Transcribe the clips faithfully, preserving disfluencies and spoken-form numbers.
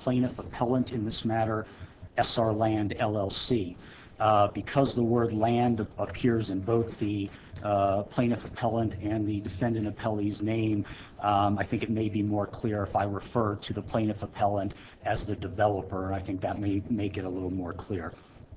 plaintiff appellant in this matter, S R Land L L C. Uh, because the word land appears in both the uh, plaintiff appellant and the defendant appellee's name, um, I think it may be more clear if I refer to the plaintiff appellant as the developer. I think that may make it a little more clear.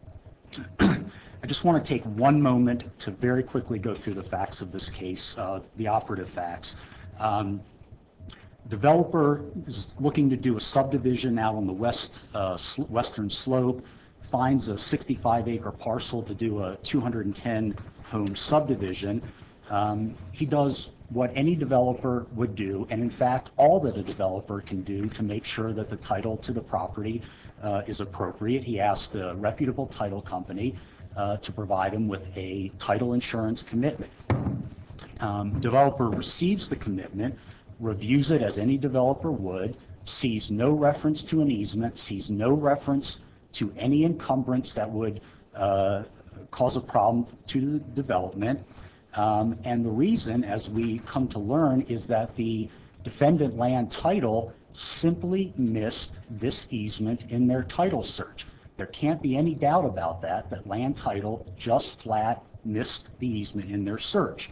I just want to take one moment to very quickly go through the facts of this case, uh, the operative facts. Um, developer is looking to do a subdivision out on the west uh, sl western slope, finds a sixty-five acre parcel to do a two hundred ten home subdivision. Um, he does what any developer would do, and in fact all that a developer can do to make sure that the title to the property uh, is appropriate. He asks a reputable title company uh, to provide him with a title insurance commitment. Um, developer receives the commitment, reviews it as any developer would, sees no reference to an easement, sees no reference to any encumbrance that would uh, cause a problem to the development. Um, and the reason, as we come to learn, is that the defendant land title simply missed this easement in their title search. There can't be any doubt about that, that land title just flat missed the easement in their search.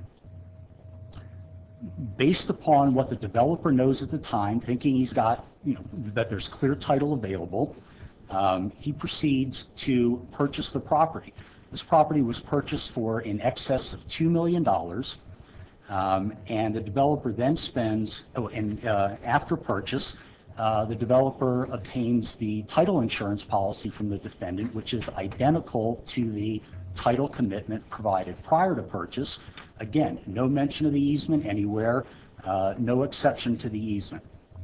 Based upon what the developer knows at the time, thinking he's got, you know, that there's clear title available, um, he proceeds to purchase the property. This property was purchased for in excess of two million dollars, um, and the developer then spends, oh, and uh, after purchase, uh, the developer obtains the title insurance policy from the defendant, which is identical to the title commitment provided prior to purchase. Again, no mention of the easement anywhere, uh, no exception to the easement.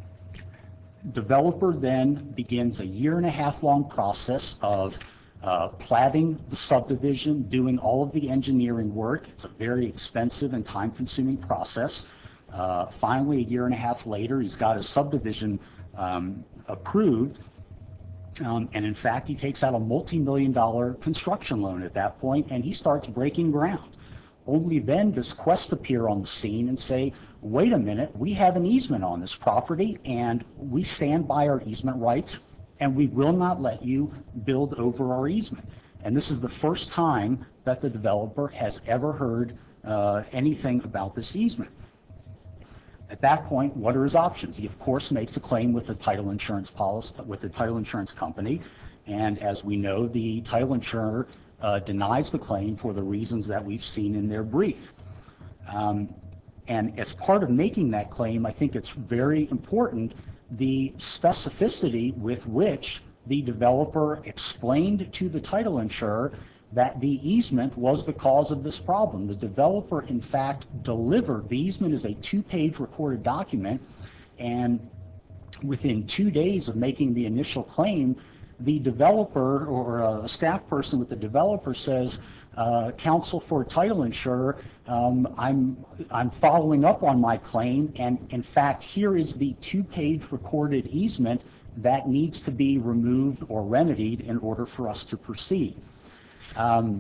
Developer then begins a year and a half long process of uh, platting the subdivision, doing all of the engineering work. It's a very expensive and time consuming process. Uh, finally, a year and a half later, he's got his subdivision um, approved. Um, and in fact, he takes out a multi-million dollar construction loan at that point, and he starts breaking ground. Only then does Quest appear on the scene and say, wait a minute, we have an easement on this property and we stand by our easement rights and we will not let you build over our easement. And this is the first time that the developer has ever heard uh, anything about this easement. At that point, what are his options? He of course makes a claim with the title insurance policy, with the title insurance company, and as we know, the title insurer uh, denies the claim for the reasons that we've seen in their brief. Um, and as part of making that claim, I think it's very important the specificity with which the developer explained to the title insurer that the easement was the cause of this problem. The developer, in fact, delivered, the easement is a two-page recorded document, and within two days of making the initial claim, the developer or a staff person with the developer says, uh, counsel for a title insurer, um, I'm, I'm following up on my claim, and in fact, here is the two-page recorded easement that needs to be removed or remedied in order for us to proceed. Um,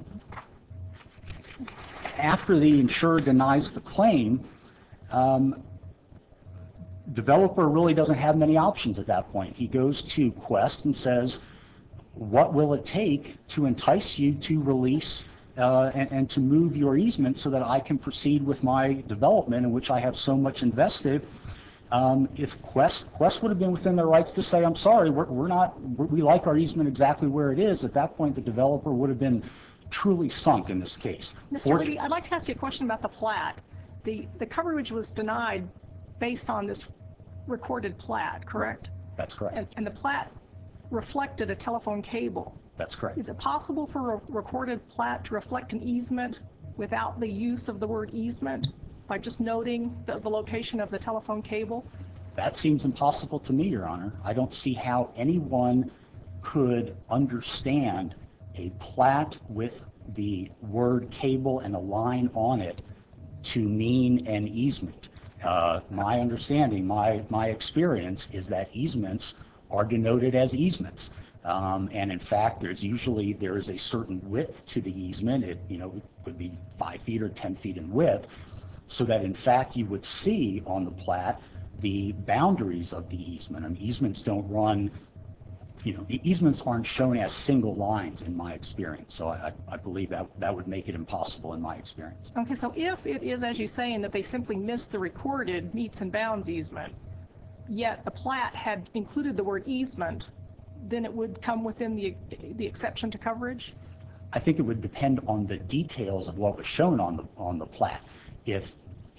after the insurer denies the claim, um, developer really doesn't have many options at that point. He goes to Quest and says, what will it take to entice you to release uh, and, and to move your easement so that I can proceed with my development in which I have so much invested? Um, if Quest, Quest would have been within their rights to say, I'm sorry, we're, we're not, we're, we like our easement exactly where it is, at that point the developer would have been truly sunk in this case. Mister Libby, I'd like to ask you a question about the plat. The, the coverage was denied based on this recorded plat, correct? That's correct. And, and the plat reflected a telephone cable. That's correct. Is it possible for a recorded plat to reflect an easement without the use of the word easement, by just noting the, the location of the telephone cable? That seems impossible to me, Your Honor. I don't see how anyone could understand a plat with the word cable and a line on it to mean an easement. Uh, my understanding, my, my experience is that easements are denoted as easements. Um, and in fact, there's usually, there is a certain width to the easement. It, you know, it could be five feet or ten feet in width, so that in fact you would see on the plat the boundaries of the easement. I mean, easements don't run, you know, the easements aren't shown as single lines in my experience. So I, I believe that that would make it impossible in my experience. Okay, so if it is, as you say, in that they simply missed the recorded meets and bounds easement, yet the plat had included the word easement, then it would come within the, the exception to coverage? I think it would depend on the details of what was shown on the on the plat. If,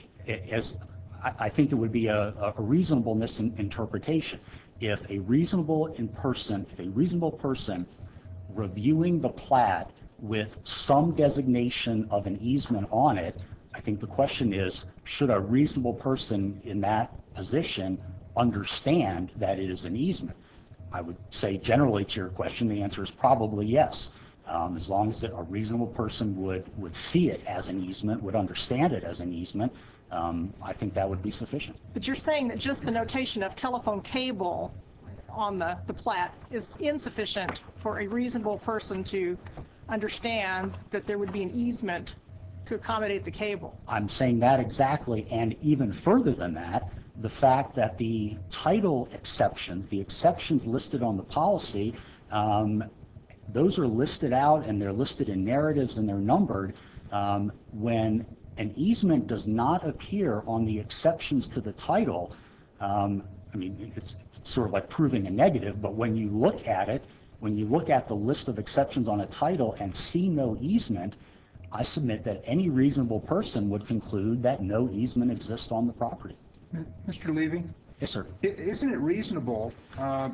as I, I think it would be a, a reasonableness in, interpretation. If a reasonable in person, if a reasonable person reviewing the plat with some designation of an easement on it, I think the question is, should a reasonable person in that position understand that it is an easement? I would say generally to your question, the answer is probably yes. Um, as long as a reasonable person would, would see it as an easement, would understand it as an easement, um, I think that would be sufficient. But you're saying that just the notation of telephone cable on the, the plat is insufficient for a reasonable person to understand that there would be an easement to accommodate the cable. I'm saying that exactly, and even further than that, the fact that the title exceptions, the exceptions listed on the policy, um, those are listed out and they're listed in narratives and they're numbered. Um, when an easement does not appear on the exceptions to the title, um, I mean, it's sort of like proving a negative, but when you look at it, when you look at the list of exceptions on a title and see no easement, I submit that any reasonable person would conclude that no easement exists on the property. Mister Levy? Yes, sir. Isn't it reasonable uh,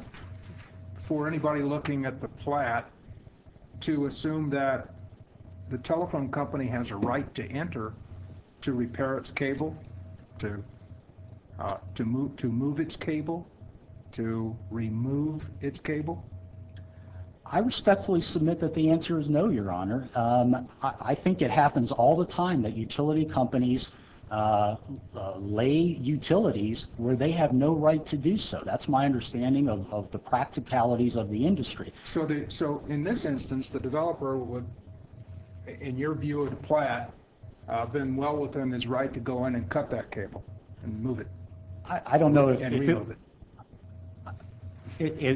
for anybody looking at the plat to assume that the telephone company has a right to enter to repair its cable, to uh, to move to move its cable, to remove its cable? I respectfully submit that the answer is no, Your Honor. Um, I, I think it happens all the time that utility companies uh, uh, lay utilities where they have no right to do so. That's my understanding of, of the practicalities of the industry. So, the, so in this instance, the developer would, in your view of the plat, uh, been well within his right to go in and cut that cable and move it. I, I don't know if, and if remove it, it, it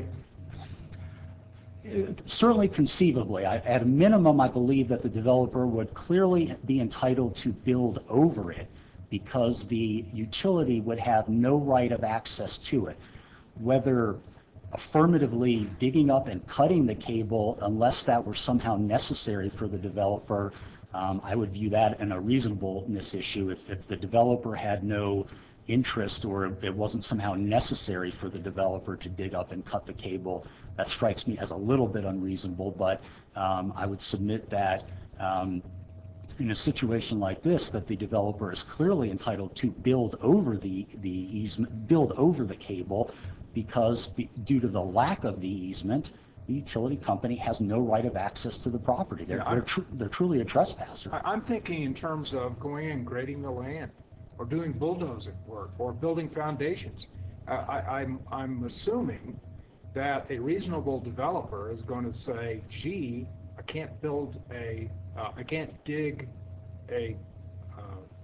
certainly conceivably, I, at a minimum, I believe that the developer would clearly be entitled to build over it because the utility would have no right of access to it. Whether affirmatively digging up and cutting the cable, unless that were somehow necessary for the developer, um, I would view that in a reasonableness issue. If, if the developer had no interest or it wasn't somehow necessary for the developer to dig up and cut the cable, that strikes me as a little bit unreasonable, but um, I would submit that um, in a situation like this, that the developer is clearly entitled to build over the, the easement, build over the cable, because be, due to the lack of the easement, the utility company has no right of access to the property. They're, Yeah, they're, tr they're truly a trespasser. I, I'm thinking in terms of going and grading the land, or doing bulldozing work, or building foundations. Uh, I, I'm, I'm assuming that a reasonable developer is going to say, gee, I can't build a, uh, I can't dig a, uh,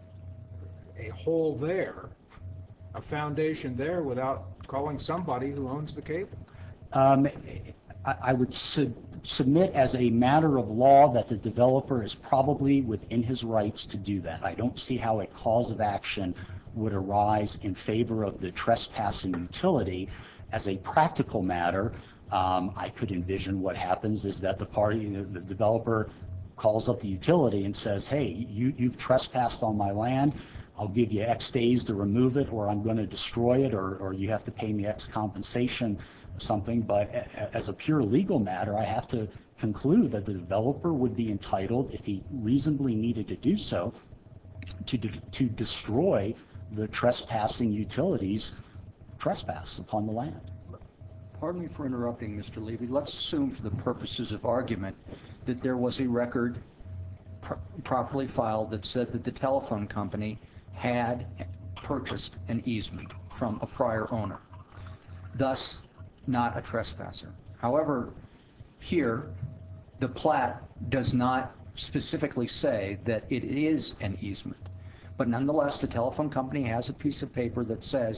a hole there, a foundation there without calling somebody who owns the cable. Um, I, I would sub submit as a matter of law that the developer is probably within his rights to do that. I don't see how a cause of action would arise in favor of the trespassing utility. As a practical matter, um, I could envision what happens is that the party, the, the developer calls up the utility and says, hey, you, you've trespassed on my land. I'll give you X days to remove it, or I'm going to destroy it, or, or you have to pay me X compensation or something. But a, as a pure legal matter, I have to conclude that the developer would be entitled, if he reasonably needed to do so, to, de to destroy the trespassing utilities trespass upon the land. Pardon me for interrupting, Mister Levy. Let's assume for the purposes of argument that there was a record pr properly filed that said that the telephone company had purchased an easement from a prior owner, thus not a trespasser. However, here, the plat does not specifically say that it is an easement, but nonetheless, the telephone company has a piece of paper that says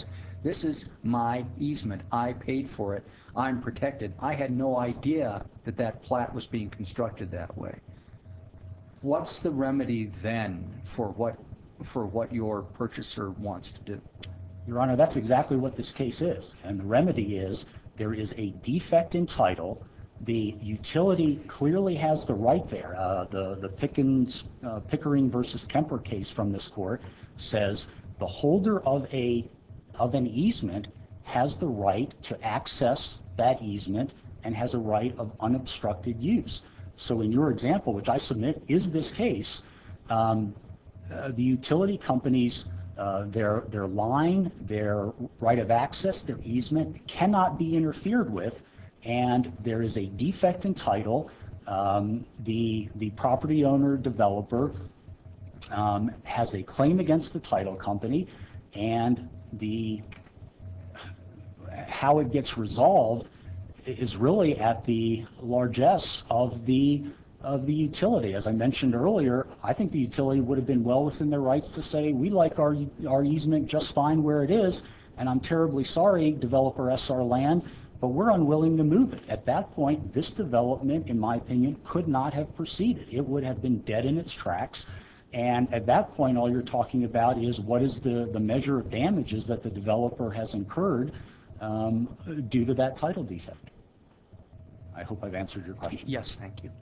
This is my easement. I paid for it. I'm protected. I had no idea that that plat was being constructed that way. What's the remedy then for what, for what your purchaser wants to do? Your Honor, that's exactly what this case is. And the remedy is there is a defect in title. The utility clearly has the right there. Uh, the the Pickens, uh, Pickering versus Kemper case from this court says the holder of a of an easement has the right to access that easement and has a right of unobstructed use. So in your example, which I submit is this case, um, uh, the utility companies, uh, their their line, their right of access, their easement cannot be interfered with, and there is a defect in title. Um, the the property owner developer um, has a claim against the title company, and the how it gets resolved is really at the largesse of the of the utility. As I mentioned earlier, I think the utility would have been well within their rights to say, we like our our easement just fine where it is, and I'm terribly sorry, developer S R Land, but we're unwilling to move it. At that point, this development, in my opinion, could not have proceeded. It would have been dead in its tracks. And at that point, all you're talking about is what is the, the measure of damages that the developer has incurred um, due to that title defect. I hope I've answered your question. Yes, thank you.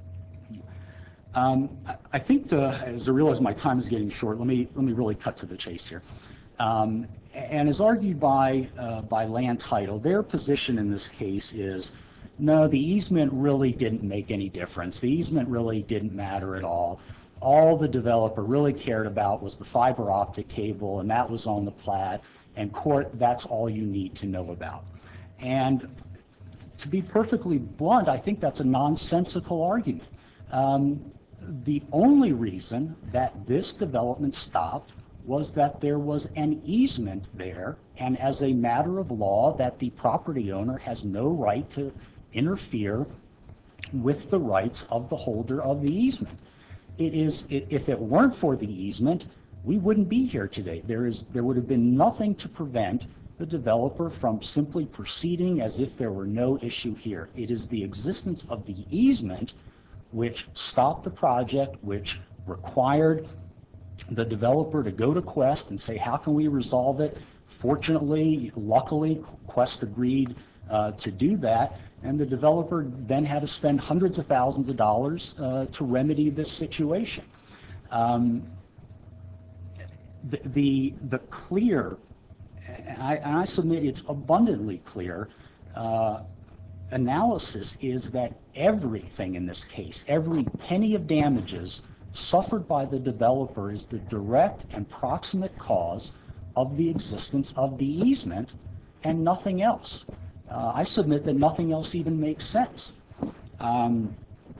Um, I, I think, the, as I realize my time is getting short, let me let me really cut to the chase here. Um, and as argued by uh, by Land Title, their position in this case is, no, the easement really didn't make any difference. The easement really didn't matter at all. All the developer really cared about was the fiber optic cable, and that was on the plat. And court, that's all you need to know about. And to be perfectly blunt, I think that's a nonsensical argument. Um, the only reason that this development stopped was that there was an easement there, and as a matter of law, that the property owner has no right to interfere with the rights of the holder of the easement. It is, if it weren't for the easement, we wouldn't be here today. There is, there would have been nothing to prevent the developer from simply proceeding as if there were no issue here. It is the existence of the easement which stopped the project, which required the developer to go to Quest and say, how can we resolve it? Fortunately, luckily, Quest agreed uh, to do that, and the developer then had to spend hundreds of thousands of dollars uh, to remedy this situation. Um, the, the, the clear, and I, and I submit it's abundantly clear, uh, analysis is that everything in this case, every penny of damages suffered by the developer is the direct and proximate cause of the existence of the easement and nothing else. Uh, I submit that nothing else even makes sense. Um,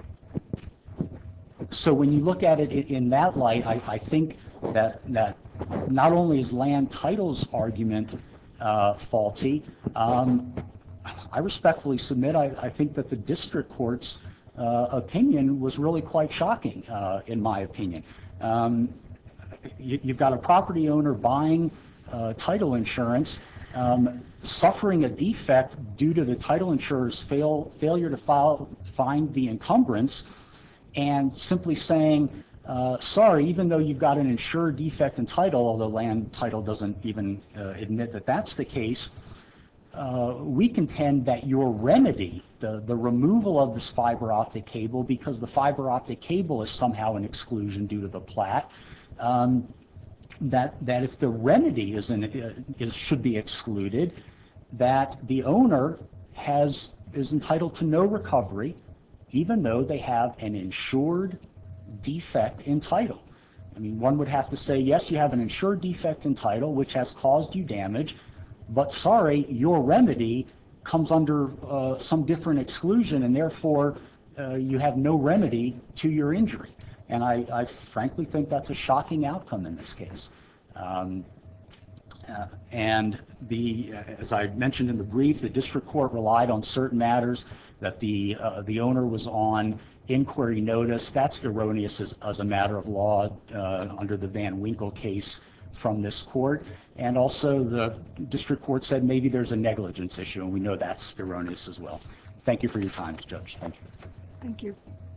so when you look at it in, in that light, I, I think that, that not only is Land Title's argument uh, faulty, um, I respectfully submit I, I think that the district court's uh, opinion was really quite shocking, uh, in my opinion. Um, you, you've got a property owner buying uh, title insurance, um, suffering a defect due to the title insurer's fail, failure to file, find the encumbrance, and simply saying, uh, sorry, even though you've got an insured defect in title, although Land Title doesn't even uh, admit that that's the case, Uh, we contend that your remedy, the, the removal of this fiber optic cable, because the fiber optic cable is somehow an exclusion due to the plat, um, that, that if the remedy is, an, uh, is should be excluded, that the owner has, is entitled to no recovery, even though they have an insured defect in title. I mean, one would have to say, yes, you have an insured defect in title, which has caused you damage, but sorry, your remedy comes under uh, some different exclusion, and therefore uh, you have no remedy to your injury. And I, I frankly think that's a shocking outcome in this case. Um, uh, and the, uh, as I mentioned in the brief, the district court relied on certain matters that the uh, the owner was on inquiry notice. That's erroneous as, as a matter of law uh, under the Van Winkle case, from this court. And also the district court said maybe there's a negligence issue, and we know that's erroneous as well. Thank you for your time, Judge. Thank you. Thank you.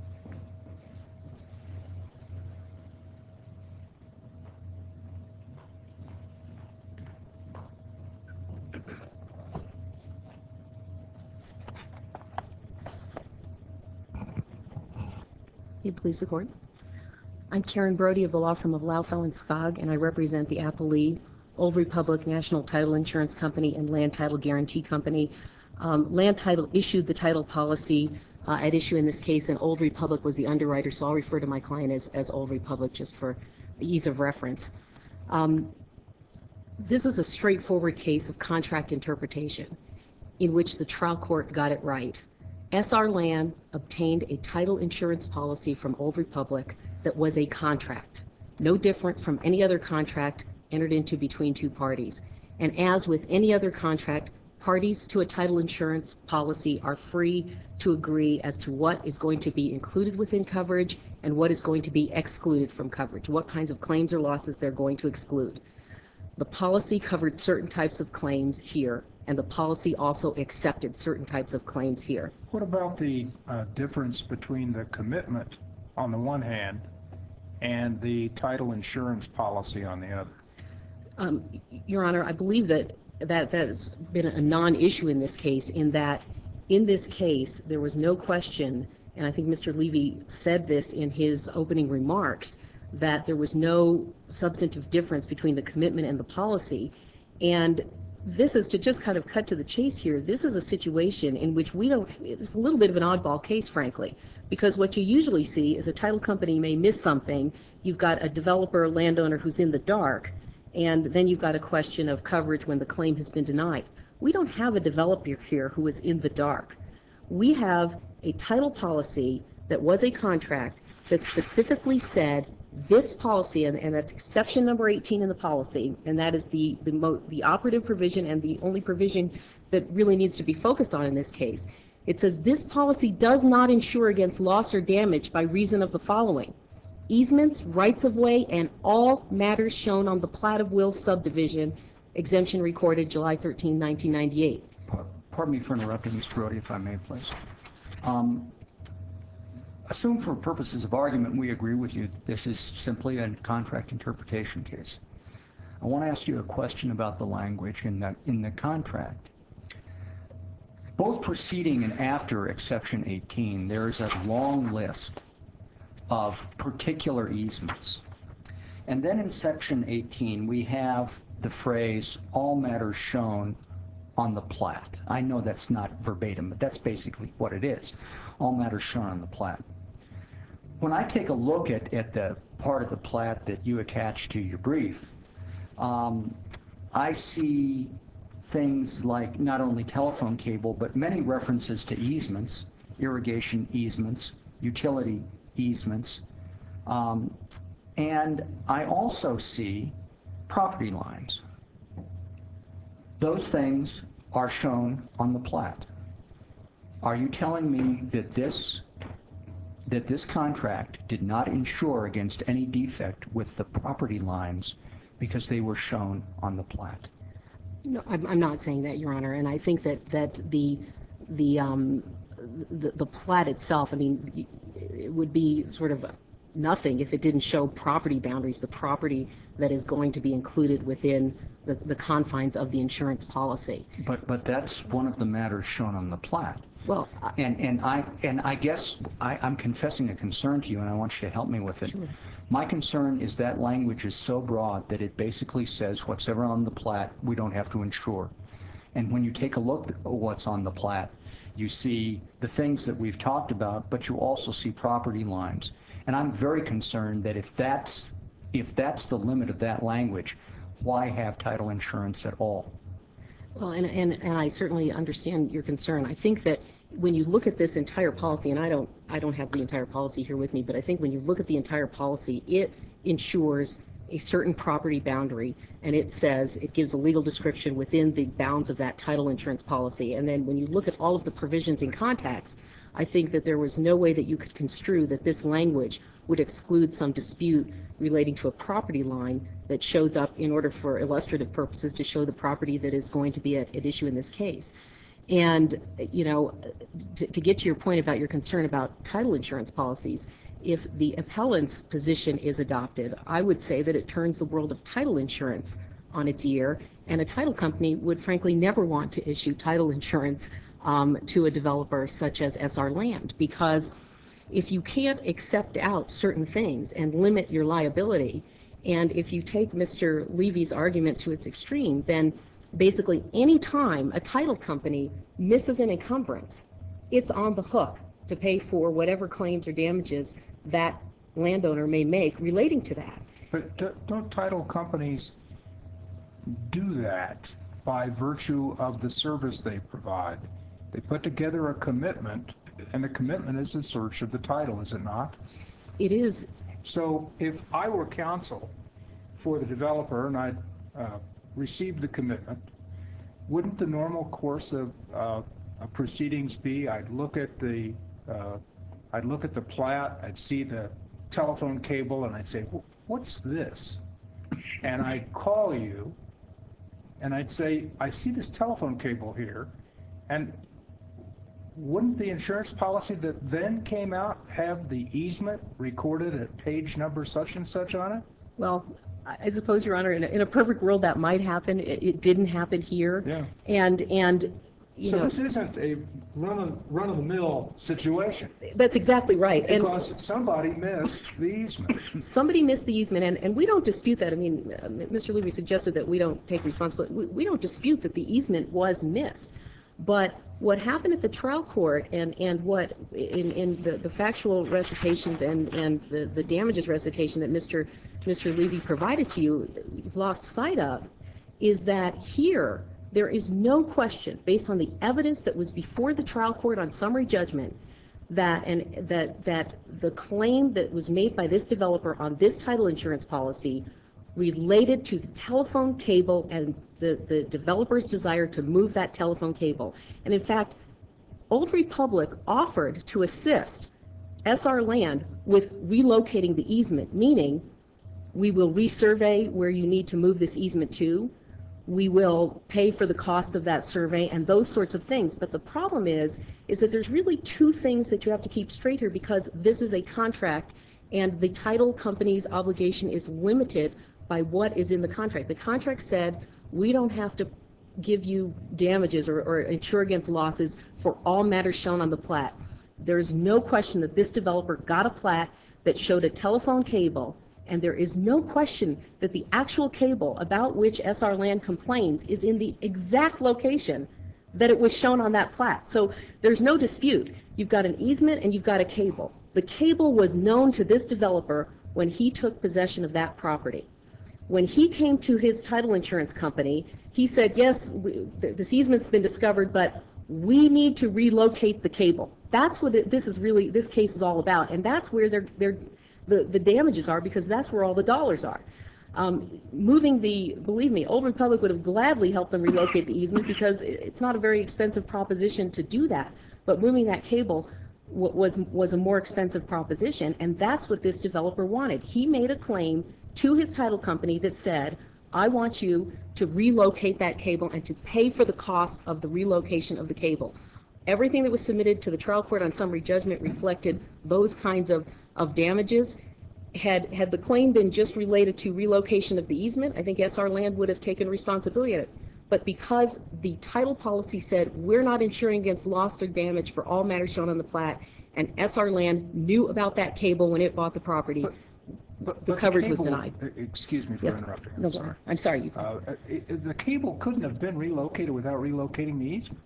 You please the court. I'm Karen Brody of the law firm of Laufel and Skog, and I represent the appellee, Old Republic National Title Insurance Company and Land Title Guarantee Company. Um, Land Title issued the title policy uh, at issue in this case, and Old Republic was the underwriter, so I'll refer to my client as, as Old Republic just for the ease of reference. Um, this is a straightforward case of contract interpretation in which the trial court got it right. S R Land obtained a title insurance policy from Old Republic that was a contract, no different from any other contract entered into between two parties. And as with any other contract, parties to a title insurance policy are free to agree as to what is going to be included within coverage and what is going to be excluded from coverage, what kinds of claims or losses they're going to exclude. The policy covered certain types of claims here, and the policy also accepted certain types of claims here. What about the uh, difference between the commitment on the one hand and the title insurance policy on the other? Um, Your Honor, I believe that that that's been a non-issue in this case, in that in this case there was no question, and I think Mister Levy said this in his opening remarks, that there was no substantive difference between the commitment and the policy. And this is, to just kind of cut to the chase here, this is a situation in which we don't, it's a little bit of an oddball case, frankly, because what you usually see is a title company may miss something, you've got a developer or landowner who's in the dark, and then you've got a question of coverage when the claim has been denied. We don't have a developer here who is in the dark. We have a title policy that was a contract that specifically said this policy, and, and that's exception number eighteen in the policy, and that is the, the, mo the operative provision and the only provision that really needs to be focused on in this case. It says this policy does not insure against loss or damage by reason of the following: easements, rights of way, and all matters shown on the plat of wills subdivision, exemption recorded July thirteenth, nineteen ninety-eight. Pardon me for interrupting, Miz Brody, if I may, please. Um, assume for purposes of argument we agree with you that this is simply a contract interpretation case. I want to ask you a question about the language in the, in the contract. Both preceding and after exception eighteen, there is a long list of particular easements. And then in section eighteen, we have the phrase, all matters shown on the plat. I know that's not verbatim, but that's basically what it is. All matters shown on the plat. When I take a look at, at the part of the plat that you attach to your brief, um, I see things like not only telephone cable, but many references to easements, irrigation easements, utility easements, um, and I also see property lines. Those things are shown on the plat. Are you telling me that this that this contract did not insure against any defect with the property lines because they were shown on the plat? No, I'm, I'm not saying that, Your Honor, and I think that that the the um, the, the plat itself, I mean, it would be sort of nothing if it didn't show property boundaries, the property that is going to be included within the, the confines of the insurance policy. But but that's one of the matters shown on the plat. Well, I, And and I and I guess I, I'm confessing a concern to you, and I want you to help me with it. Sure. My concern is that language is so broad that it basically says whatever on the plat we don't have to insure. And when you take a look at what's on the plat, you see the things that we've talked about, but you also see property lines. And I'm very concerned that if that's if that's the limit of that language, why have title insurance at all? well, and, and and I certainly understand your concern. I think that when you look at this entire policy, and I don't I don't have the entire policy here with me, but I think when you look at the entire policy, it ensures a certain property boundary, and it says, it gives a legal description within the bounds of that title insurance policy. And then when you look at all of the provisions in context, I think that there was no way that you could construe that this language would exclude some dispute relating to a property line that shows up in order for illustrative purposes to show the property that is going to be at, at issue in this case. And, you know, to, to get to your point about your concern about title insurance policies, if the appellant's position is adopted, I would say that it turns the world of title insurance on its ear, and a title company would frankly never want to issue title insurance um, to a developer such as S R Land, because if you can't accept out certain things and limit your liability, and if you take Mister Levy's argument to its extreme, then basically any time a title company misses an encumbrance, it's on the hook to pay for whatever claims or damages that landowner may make relating to that. But do- don't title companies do that by virtue of the service they provide? They put together a commitment, and the commitment is the search of the title, is it not? It is. So if I were counsel for the developer and I uh, received the commitment, wouldn't the normal course of, uh, of proceedings be I'd look at the uh, I'd look at the plat, I'd see the telephone cable, and I'd say, what's this? And I'd call you, and I'd say, I see this telephone cable here, and wouldn't the insurance policy that then came out have the easement recorded at page number such and such on it? Well, I suppose, Your Honor, in a, in a perfect world that might happen. It, it didn't happen here. Yeah. And, and you So know, this isn't a run of, run-of-the-mill situation, that's exactly right. And because somebody missed the easement. somebody missed the easement, and, and we don't dispute that. I mean, uh, Mister Levy suggested that we don't take responsibility. We, we don't dispute that the easement was missed. But what happened at the trial court, and, and what in, in the, the factual recitation and, and the, the damages recitation that Mister Mister Levy provided to you, you've lost sight of, is that here there is no question, based on the evidence that was before the trial court on summary judgment, that and that that the claim that was made by this developer on this title insurance policy related to the telephone cable and the, the developer's desire to move that telephone cable. And in fact, Old Republic offered to assist S R Land with relocating the easement, meaning we will resurvey where you need to move this easement to. We will pay for the cost of that survey and those sorts of things. But the problem is, is that there's really two things that you have to keep straight here, because this is a contract and the title company's obligation is limited by what is in the contract. The contract said we don't have to give you damages or, or insure against losses for all matters shown on the plat. There's no question that this developer got a plat that showed a telephone cable, and there is no question that the actual cable about which S R Land complains is in the exact location that it was shown on that plat. So there's no dispute. You've got an easement and you've got a cable. The cable was known to this developer when he took possession of that property. When he came to his title insurance company, he said, yes, we, this easement's been discovered, but we need to relocate the cable. That's what it, this is really, this case is all about. And that's where they're, they're, the, the damages are, because that's where all the dollars are. Um, moving the, believe me, Old Republic would have gladly helped them relocate the easement, because it's not a very expensive proposition to do that. But moving that cable was, was a more expensive proposition, and that's what this developer wanted. He made a claim to his title company that said, I want you to relocate that cable and to pay for the cost of the relocation of the cable. Everything that was submitted to the trial court on summary judgment reflected those kinds of, of damages. Had, had the claim been just related to relocation of the easement, I think S R Land would have taken responsibility of it. But because the title policy said we're not insuring against loss or damage for all matters shown on the plat, and S R Land knew about that cable when it bought the property, But, but the but coverage was cable- denied. Excuse me for Yes. interrupting. I'm No, sorry. I'm sorry. You- Uh, it- The cable couldn't have been relocated without relocating the easement.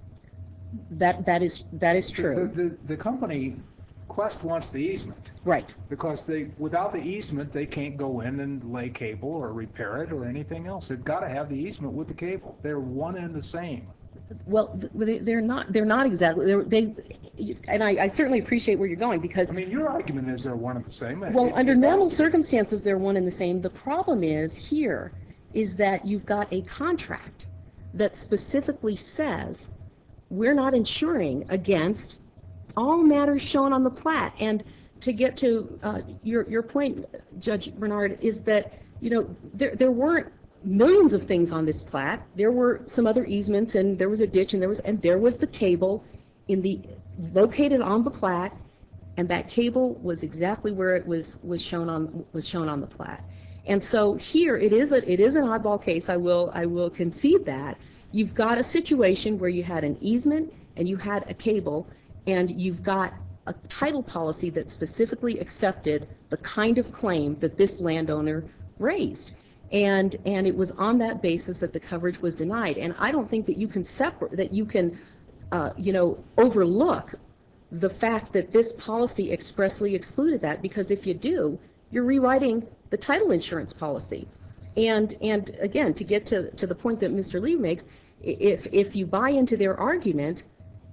That, that is, that is The, true. the, the company, Quest wants the easement, Right. because they, without the easement, they can't go in and lay cable or repair it or anything else. They've got to have the easement with the cable. They're one and the same. Well, th- they- they're not, they're not exactly, they're, they, and I, I certainly appreciate where you're going, because I mean, your argument is they're one and the same. well, It- under it has normal to be. circumstances, they're one and the same. The problem is here is that you've got a contract that specifically says we're not insuring against all matters shown on the plat. And to get to uh, your your point, Judge Bernard, is that you know there there weren't millions of things on this plat. There were some other easements, and there was a ditch, and there was and there was the cable in the located on the plat. And that cable was exactly where it was was shown on was shown on the plat. And so here it is a it is an oddball case. I will I will concede that. You've got a situation where you had an easement and you had a cable, and you've got a title policy that specifically accepted the kind of claim that this landowner raised. And and it was on that basis that the coverage was denied. And I don't think that you can separate that you can uh, you know overlook the fact that this policy expressly excluded that, because if you do, you're rewriting the title insurance policy. And and again, to get to, to the point that Mister Lee makes, if if you buy into their argument,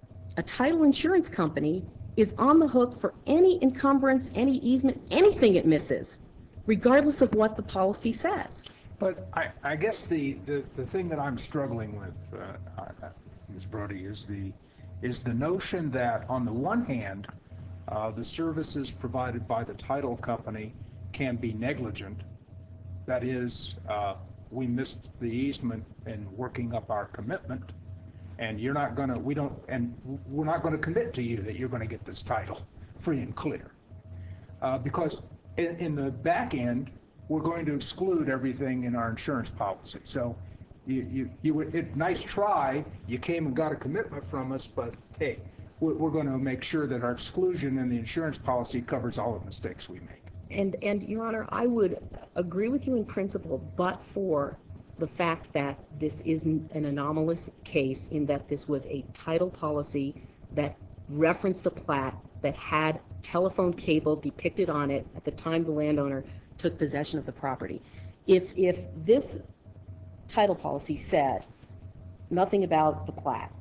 a title insurance company is on the hook for any encumbrance, any easement, anything it misses, regardless of what the policy says. But I, I guess the, the, the thing that I'm struggling with, uh, uh, Miz Brody, is the is the notion that on the one hand, uh, the services provided by the title company can be negligent. That is, uh, we missed the easement in working up our commitment, and you're not gonna, we don't, and we're not gonna commit to you that you're gonna get this title free and clear. Uh, because in, in the back end, we're going to exclude everything in our insurance policy. So you, you, you would, it, nice try, you came and got a commitment from us, but hey, we're, we're going to make sure that our exclusion in the insurance policy covers all the mistakes we make. And, and Your Honor, I would agree with you in principle, but for the fact that this is an anomalous case in that this was a title policy that referenced a plat that had telephone cable depicted on it at the time the landowner took possession of the property. If, if this title policy said nothing about the plat,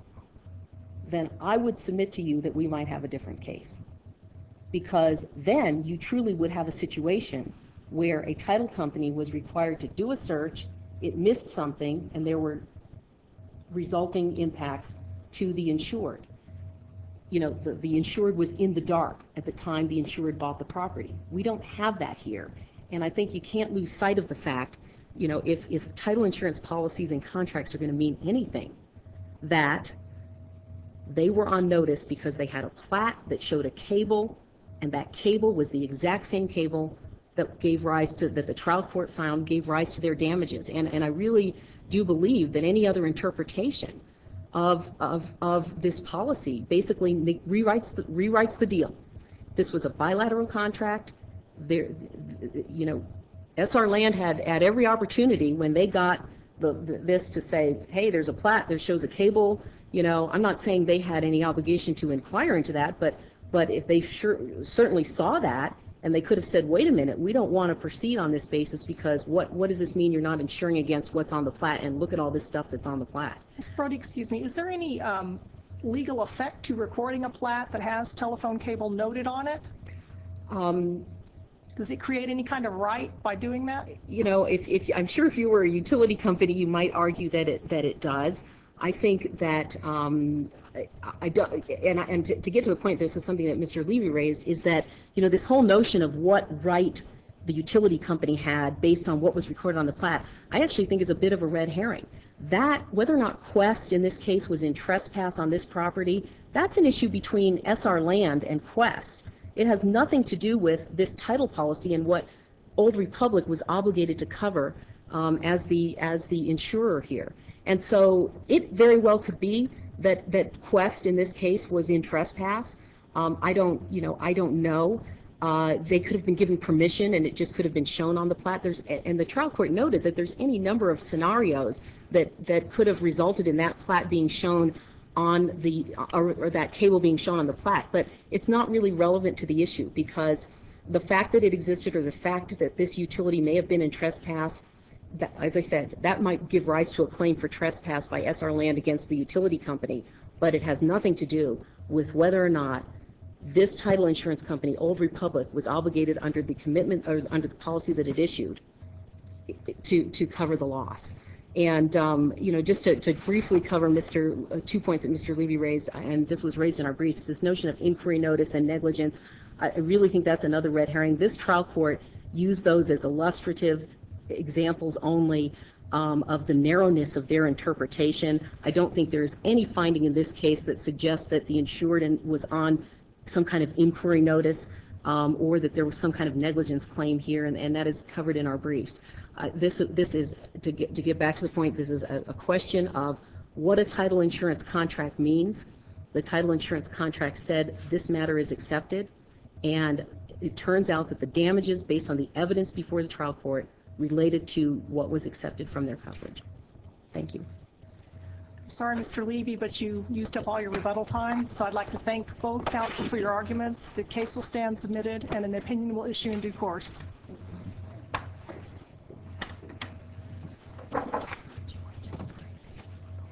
then I would submit to you that we might have a different case. Because then you truly would have a situation where a title company was required to do a search, it missed something, and there were resulting impacts to the insured. You know, the, the insured was in the dark at the time the insured bought the property. We don't have that here. And I think you can't lose sight of the fact, you know, if, if title insurance policies and contracts are going to mean anything, that they were on notice because they had a plat that showed a cable, and that cable was the exact same cable that gave rise to, that the trial court found gave rise to their damages. And, and I really do believe that any other interpretation of, of, of this policy basically rewrites the, rewrites the deal. This was a bilateral contract. There, you know, S R Land had, had every opportunity when they got the, the, this to say, hey, there's a plat that shows a cable. You know, I'm not saying they had any obligation to inquire into that, but but if they sure, certainly saw that, and they could have said, wait a minute, we don't want to proceed on this basis because what, what does this mean you're not insuring against what's on the plat, and look at all this stuff that's on the plat. Miz Brody, excuse me, is there any um, legal effect to recording a plat that has telephone cable noted on it? Um, Does it create any kind of right by doing that? you know, if, if I'm sure if you were a utility company, you might argue that it that it does. I think that um, I, I don't, and, and to, to get to the point, this is something that Mister Levy raised, is that, you know, this whole notion of what right the utility company had based on what was recorded on the plat, I actually think is a bit of a red herring. That, whether or not Quest in this case was in trespass on this property, that's an issue between S R Land and Quest. It has nothing to do with this title policy and what Old Republic was obligated to cover um, as the as the insurer here. And so it very well could be that, that Quest in this case was in trespass. Um, I don't, you know, I don't know. Uh, they could have been given permission and it just could have been shown on the plat. There's, and the trial court noted that there's any number of scenarios that, that could have resulted in that plat being shown on the, or, or that cable being shown on the plat. But it's not really relevant to the issue because the fact that it existed or the fact that this utility may have been in trespass, that, as I said, that might give rise to a claim for trespass by S R Land against the utility company, but it has nothing to do with whether or not this title insurance company, Old Republic, was obligated under the commitment or under the policy that it issued to, to cover the loss. And, um, you know, just to, to briefly cover Mister Uh, two points that Mister Levy raised, and this was raised in our briefs, this notion of inquiry notice and negligence, I I really think that's another red herring. This trial court used those as illustrative examples only um, of the narrowness of their interpretation. I don't think there's any finding in this case that suggests that the insured and was on some kind of inquiry notice um, or that there was some kind of negligence claim here, and, and that is covered in our briefs. Uh, this, this is, to get, to get back to the point, this is a, a question of what a title insurance contract means. The title insurance contract said this matter is accepted, and it turns out that the damages based on the evidence before the trial court related to what was accepted from their coverage. Thank you. Sorry, Mister Levy, but you used up all your rebuttal time, so I'd like to thank both counsel for your arguments. The case will stand submitted, and an opinion will issue in due course.